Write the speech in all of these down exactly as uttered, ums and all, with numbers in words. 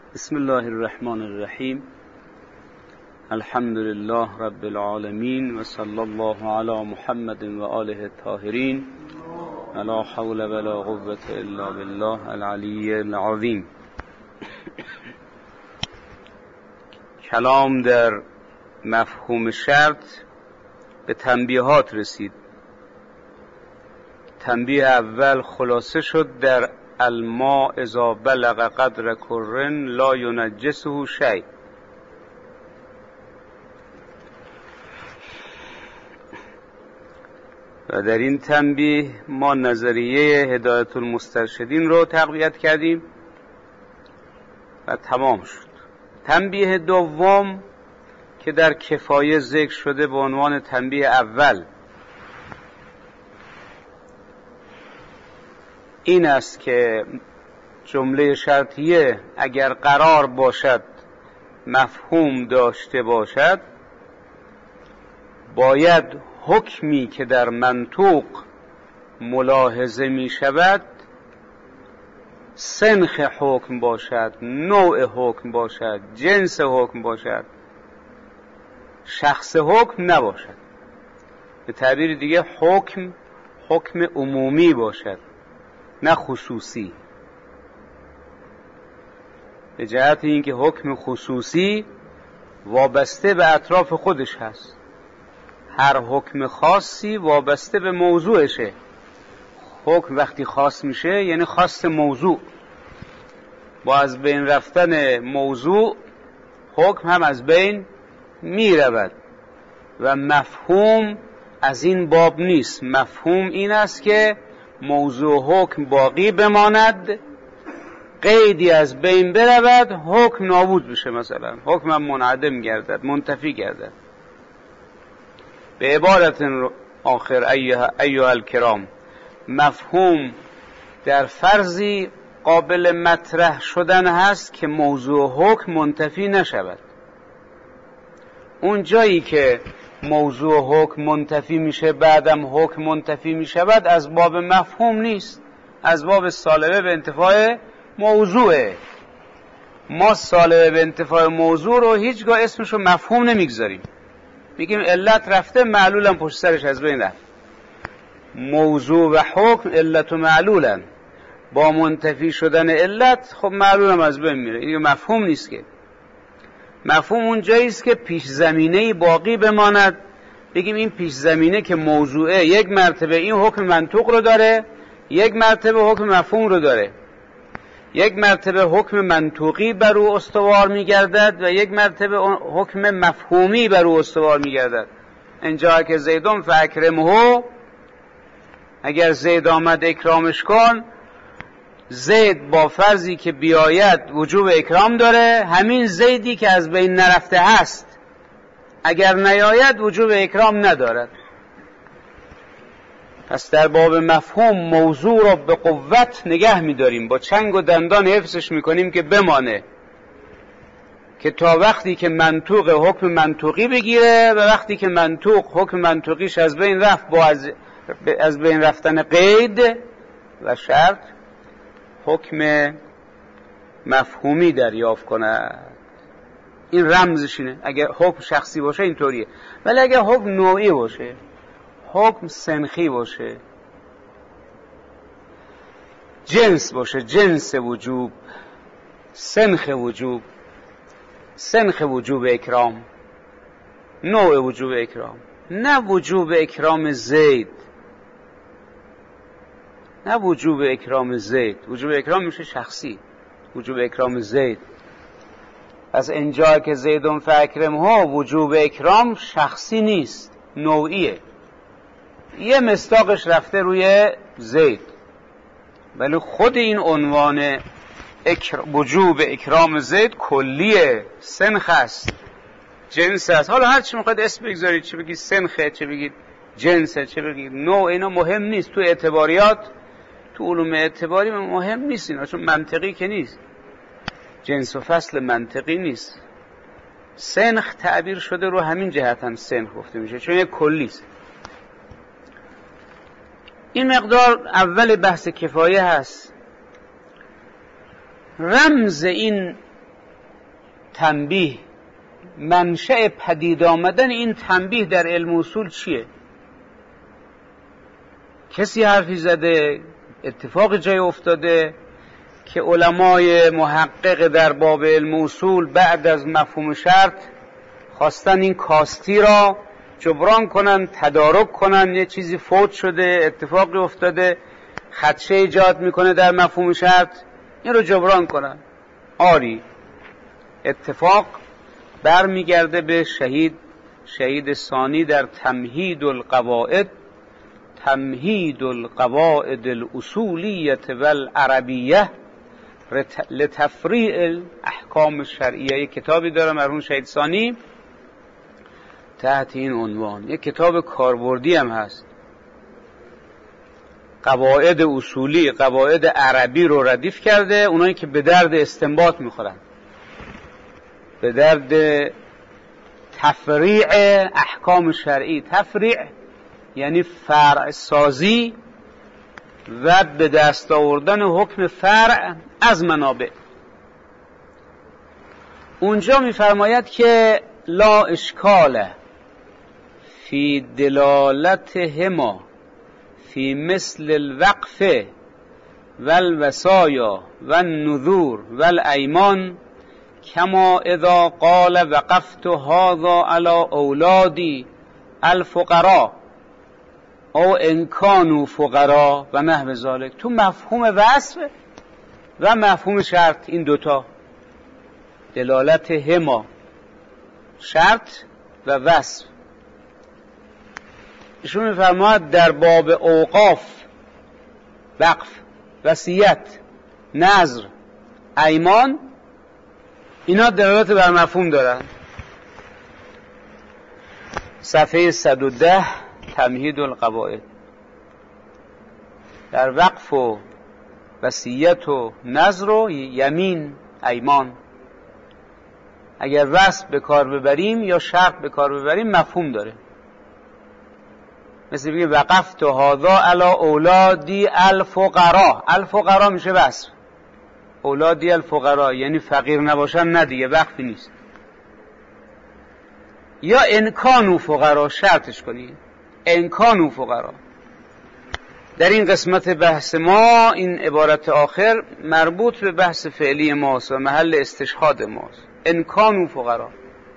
بسم الله الرحمن الرحیم. الحمد لله رب العالمین و صلی الله علی محمد و آله الطاهرین. لا حول ولا قوة الا بالله العلی العظیم. کلام در مفهوم شرط به تنبیهات رسید. تنبیه اول خلاصه شد در الماء اذا بلغ قدر کرن لا ینجسه شیء. و در این تنبیه ما نظریه هدایت المسترشدین رو تقویت کردیم و تمام شد. تنبیه دوم که در کفایه ذکر شده به عنوان تنبیه اول این است که جمله شرطیه اگر قرار باشد مفهوم داشته باشد باید حکمی که در منطوق ملاحظه می شود سنخ حکم باشد، نوع حکم باشد، جنس حکم باشد، شخص حکم نباشد. به تعبیر دیگه حکم حکم عمومی باشد نه خصوصی. به جهت اینکه حکم خصوصی وابسته به اطراف خودش هست، هر حکم خاصی وابسته به موضوعشه. حکم وقتی خاص میشه یعنی خاص موضوع، با از بین رفتن موضوع حکم هم از بین میرود و مفهوم از این باب نیست. مفهوم این است که موضوع حکم باقی بماند، قیدی از بین برود، حکم نابود بشه، مثلا حکم هم منعدم گردد، منتفی گردد. به عبارت آخر ایها الکرام، مفهوم در فرضی قابل مطرح شدن هست که موضوع حکم منتفی نشود. اون جایی که موضوع حکم منتفی میشه بعدم حکم منتفی میشود از باب مفهوم نیست، از باب سالبه به انتفاع موضوعه. ما سالبه به انتفاع موضوع رو هیچگاه اسمشو مفهوم نمیگذاریم، میگیم علت رفته معلولم پشت سرش از بین رفت. موضوع و حکم علت و معلولن، با منتفی شدن علت خب معلولم از بین میره. این مفهوم نیست. که مفهوم اون جاییست که پیش زمینه باقی بماند، بگیم این پیش زمینه که موضوعه یک مرتبه این حکم منطوق رو داره، یک مرتبه حکم مفهوم رو داره، یک مرتبه حکم منطوقی بر او استوار میگردد و یک مرتبه حکم مفهومی بر او استوار میگردد. اینجا که زیدون فاکرمه، اگر زید آمد اکرامش کن، زید با فرضی که بیاید وجوب اکرام داره، همین زیدی که از بین نرفته هست اگر نیاید وجوب اکرام ندارد. پس در باب مفهوم موضوع را به قوت نگه می‌داریم، با چنگ و دندان حفظش می‌کنیم که بمانه، که تا وقتی که منطوق حکم منطوقی بگیره و وقتی که منطوق حکم منطوقیش از بین رفت با از, از بین رفتن قید و شرط حکم مفهومی دریافت کنه. این رمزش اینه. اگر حکم شخصی باشه اینطوریه، ولی اگر حکم نوعی باشه، حکم سنخی باشه، جنس باشه، جنس وجوب، سنخ وجوب، سنخ وجوب اکرام، نوع وجوب اکرام، نه وجوب اکرام زید، نه وجوب اکرام زید. وجوب اکرام میشه شخصی، وجوب اکرام زید. از اینجا که زیدون فاکرمه وجوب اکرام شخصی نیست، نوعیه. یه مصداقش رفته روی زید، ولی خود این عنوان اکر... وجوب اکرام زید کلیه، سنخ است، جنس است. حالا هر چی میخواید اسم بگذارید، چه بگید سنخه، چه بگید جنسه، چه بگید نوع، اینا مهم نیست. تو اعتباریات، تو علوم اعتباری مهم نیست اینا، چون منطقی که نیست، جنس و فصل منطقی نیست. سنخ تعبیر شده رو همین جهت هم سنخ گفته میشه، چون یک کلی است. این مقدار اول بحث کفایه هست. رمز این تنبیه، منشأ پدید آمدن این تنبیه در علم اصول چیه؟ کسی حرفی زده، اتفاق جای افتاده که علمای محقق در باب علم اصول بعد از مفهوم شرط خواستن این کاستی را جبران کنن، تدارک کنن، یه چیزی فوت شده، اتفاقی افتاده، خدشه ایجاد میکنه در مفهوم شرط، این رو جبران کنن. آری، اتفاق برمیگرده به شهید شهید ثانی در تمهید القواعد، تمهید القواعد الاصولیه والعربیه لتفریع الاحکام الشرعیه. یک کتابی داره مرحوم شهید ثانی تحت این عنوان، یک کتاب کاربردی هم هست، قواعد اصولی، قواعد عربی رو ردیف کرده، اونایی که به درد استنباط میخورن، به درد تفریع احکام شرعی. تفریع یعنی فرع سازی و به دست آوردن حکم فرع از منابع. اونجا میفرماید که لا اشکال فی دلالتهما فی مثل الوقف والوصایا والنذور والایمان کما اذا قال وقفت هذا على اولادی الفقراء او ان كانوا فقراء و نحو ذلک. تو مفهوم وصف و مفهوم شرط، این دوتا دلالت هما، شرط و وصف، ایشون میفرماید در باب اوقاف، وقف، وصیت، نذر، ایمان، اینا دلالت بر مفهوم دارن. صفحه صد و ده تمهید القواعد. در وقف و وصیت و نذر و یمین، ایمان، اگر وصف به کار ببریم یا شرط به کار ببریم مفهوم داره. مثل بگیم وقفت هذا علی اولادی الفقراء، الفقراء میشه وصف، اولادی الفقراء یعنی فقیر نباشن، نه دیگه وقفی نیست. یا ان کانوا فقراء شرطش کنید، ان کانوا فقراء. در این قسمت بحث ما این عبارت آخر مربوط به بحث فعلی ماست و محل استشهاد ماست. ان کانوا فقراء.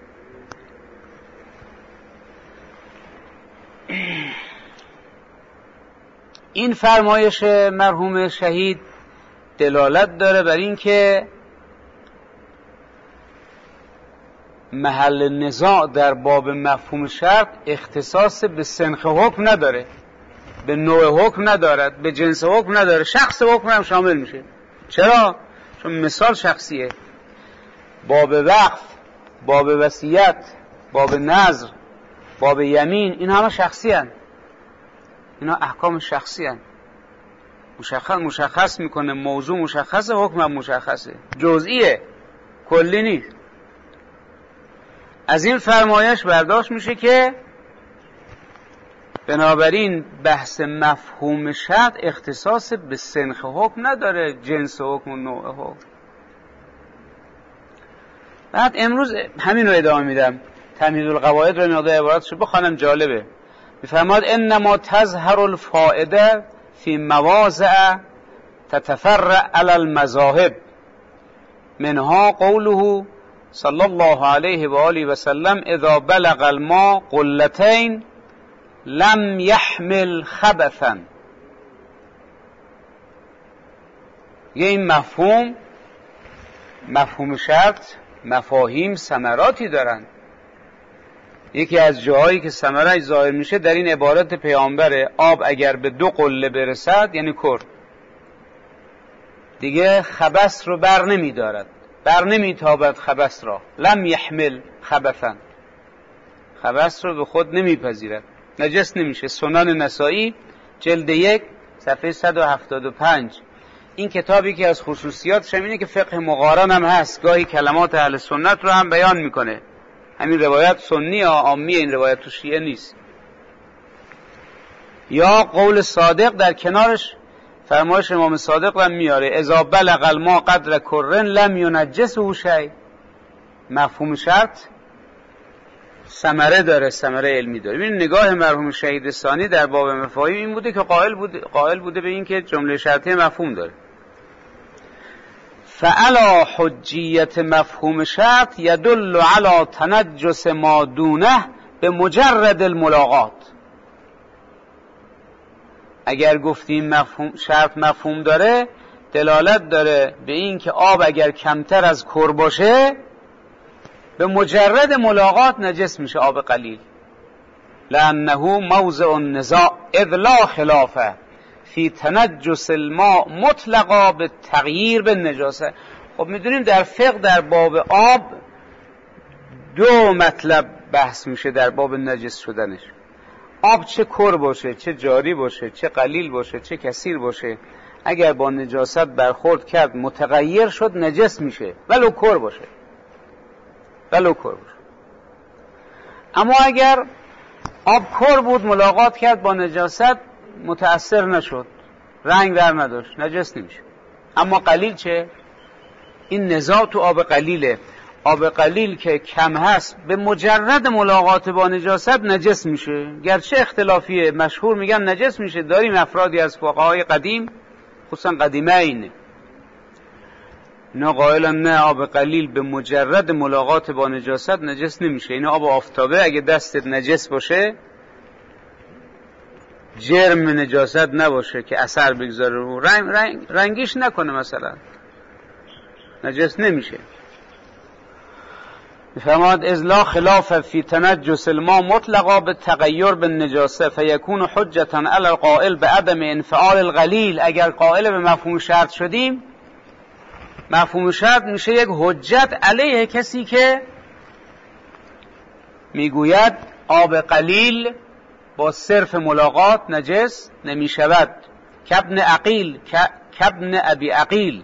این فرمایش مرحوم شهید دلالت داره بر این که محل نزاع در باب مفهوم شرط اختصاص به سنخ حکم نداره، به نوع حکم ندارد، به جنس حکم نداره، شخص حکم هم شامل میشه. چرا؟ چون مثال شخصیه. باب وقف، باب وصیت، باب نذر، باب یمین، این همه شخصی هن. اینا احکام شخصی هن. مشخص مشخص میکنه، موضوع مشخصه، حکم هم مشخصه، جزئیه، کلی نیست. از این فرمایش برداشت میشه که بنابراین بحث مفهوم شرط اختصاص به سنخ حکم نداره، جنس حکم و نوع حکم. بعد امروز همین رو ادامه میدم، تمهید القواعد رو مقدار عبارتش بخوانم، جالبه. میفرماد انما تظهر الفائده فی مواضع تتفرع علی المذاهب، منها قوله صلی الله علیه و آله و سلم اذا بلغ الماء قلتین لم يحمل خبثا. یه این مفهوم مفهوم شرط مفاهیم ثمراتی دارن. یکی از جاهایی که ثمرش ظاهر میشه در این عبارت پیامبره، آب اگر به دو قله برسد یعنی کرد دیگه خبث رو بر نمی دارد، بر نمی تابد خبث را. لم يحمل خبثا، خبث رو به خود نمی پذیرد، نجس نمیشه. سنن نسائی جلد یک صفحه صد و هفتاد و پنج. این کتابی که از خصوصیاتش اینه که فقه مقارن هم هست، گاهی کلمات اهل سنت رو هم بیان میکنه. همین روایت سنی یا عامی، این روایت تو شیعه نیست. یا قول صادق در کنارش فرمایش امام صادق هم میاره اذا بلغ الماء قدر کرن لم ینجسه شیء. مفهوم شرط ثمره داره، ثمره علمی داره. ببین نگاه مرحوم شهید ثانی در باب مفاهیم این بوده که قائل بوده قائل بوده به این که جمله شرطی مفهوم داره. فعلا حجیت مفهوم شرط یدل علی تنجس ما دونه به مجرد الملاقات. اگر گفتیم مفهوم شرط مفهوم داره، دلالت داره به این که آب اگر کمتر از کر باشه به مجرد ملاقات نجس میشه آب قلیل. لانه موضع النزاع اذ لا خلافه فی تنجس الماء مطلقا به تغییر به نجاسه. خب میدونیم در فقه در باب آب دو مطلب بحث میشه در باب نجس شدنش. آب چه کر باشه، چه جاری باشه، چه قلیل باشه، چه کثیر باشه، اگر با نجاست برخورد کرد متغیر شد نجس میشه ولو کر باشه، ولو کر باشه. اما اگر آب کر بود ملاقات کرد با نجاست متأثر نشد، رنگ در نداشت، نجس نمیشه. اما قلیل چه؟ این نزاع تو آب قلیله. آب قلیل که کم هست به مجرد ملاقات با نجاست نجس میشه، گرچه اختلافیه، مشهور میگن نجس میشه. داریم افرادی از فقهای قدیم خصوصا قدیمین اینا قائلن نه آب قلیل به مجرد ملاقات با نجاست نجس نمیشه. این آب آفتابه اگه دستت نجس باشه، جرم نجاست نباشه که اثر بگذاره رو رنگ، رنگ رنگیش نکنه مثلا، نجس نمیشه. فرماد از لا خلاف فی تنجس الماء مطلقا به تغییر به نجاسه فیکون حجتا علی القائل به عدم انفعال القلیل. اگر قائل به مفهوم شرط شدیم، مفهوم شرط میشه یک حجت علیه کسی که میگوید آب قلیل با صرف ملاقات نجس نمیشود. کابن عقیل، کابن ابی عقیل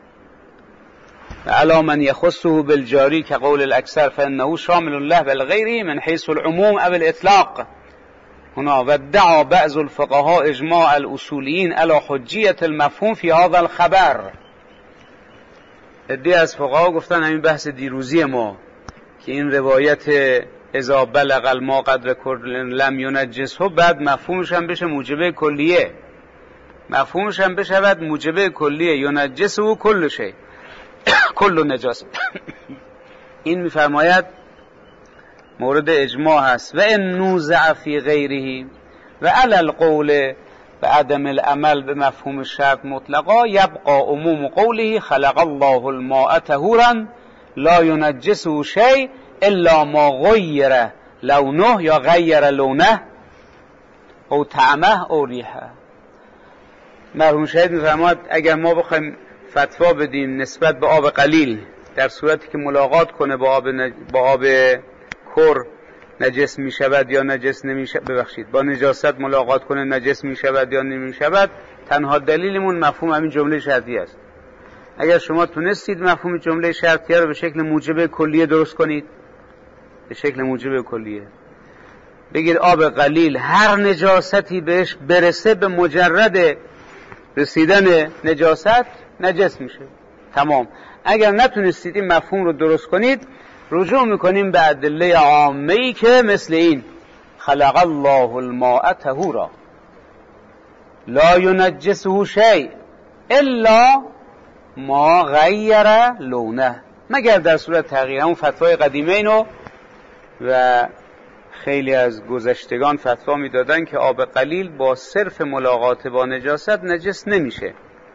علا من یخصه بالجاری که قول الاکثر فانه شامل الله بالغیره من حیث العموم او الاطلاق. هنا ودعا بعض الفقهاء اجماع الاصولیین علی حجیت المفهوم فی هذا الخبر. عده از فقها گفتن همین بحث دیروزی ما که این روایت اذا بلغ الماء قدر کل لم ینجسه بعد مفهومش هم بشه موجبه کلیه، مفهومش هم بشود موجبه کلیه ینجسه کل شی کل نجاس. این میفرماید مورد اجماع هست. و ان نوزع فی غیره و علی القول به عدم العمل به مفهوم شرط مطلقا یبقى عموم قوله خلق الله الماء طهورا لا ینجسه شیء الا ما غیر لونه یا غیر لونه او طعمه او ریحه. مرحوم شهید میفرماید اگر ما بخوایم فتوا بدیم نسبت به آب قلیل در صورتی که ملاقات کنه با آب نج... با آب کر نجس می شود یا نجس نمی شود، ببخشید با نجاست ملاقات کنه نجس می شود یا نمی شود، تنها دلیلمون مفهوم همین جمله شرطی است. اگر شما تونستید مفهوم جمله شرطیه رو به شکل موجب کلیه درست کنید، به شکل موجب کلیه بگید آب قلیل هر نجاستی بهش برسه به مجرد رسیدن نجاست نجس میشه، تمام. اگر نتونستید این مفهوم رو درست کنید، رجوع میکنیم به ادله عامه‌ای که مثل این خلق الله الماء طهورا لا ینجسه شیء الا ما غیر لونه، مگر در صورت تغییر. همون فتوای قدیمه اینو و خیلی از گذشتگان فتوا میدادن که آب قلیل با صرف ملاقات با نجاست نجس نمیشه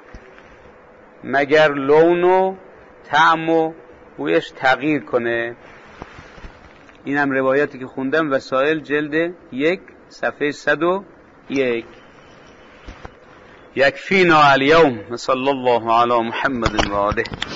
مگر لون و طعم و بویش تغییر کنه. این هم روایتی که خوندم وسائل جلد یک صفحه صد و یک. یکفینا الیوم صلی الله علی محمد و آله.